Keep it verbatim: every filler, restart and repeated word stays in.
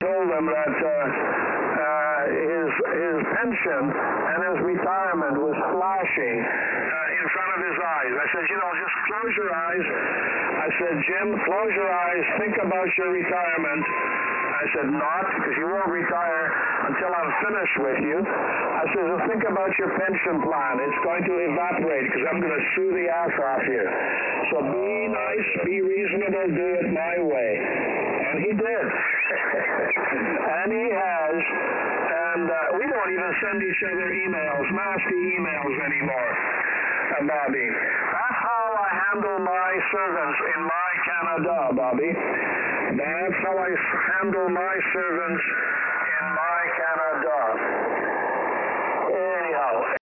told him that uh, uh, his his pension and his retirement was flashing uh, in front of his eyes. I said, you know, just close your eyes. I said, Jim, close your eyes. Think about your retirement. I said, not, because you won't retire until I'm finished with you. I said, so think about your pension plan. It's going to evaporate because I'm going to sue the ass off you. So be nice, be reasonable, do it my way. And he did. And he has. And uh, we don't even send each other emails, nasty emails anymore, uh, Bobby. That's how I handle my servants in my Canada, Bobby. That's how I handle my servants in my